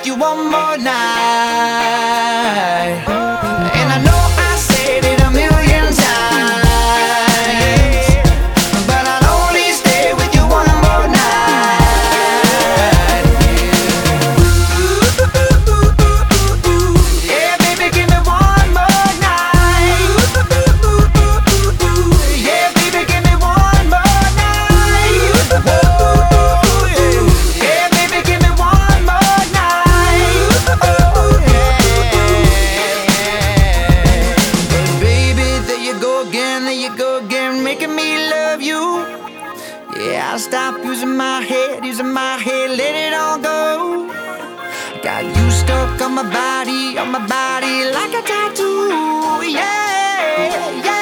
with you one more night. And I know I said it a million times, but I'll only stay with you one more night. Yeah, baby, give me one more night. Yeah, baby, give me one more night. Oh, yeah, baby, give me one more night. Oh, yeah. But baby, there you go again, making me love you. Yeah, I'll stop using my head, let it all go. Got you stuck on my body like a tattoo. Yeah, yeah.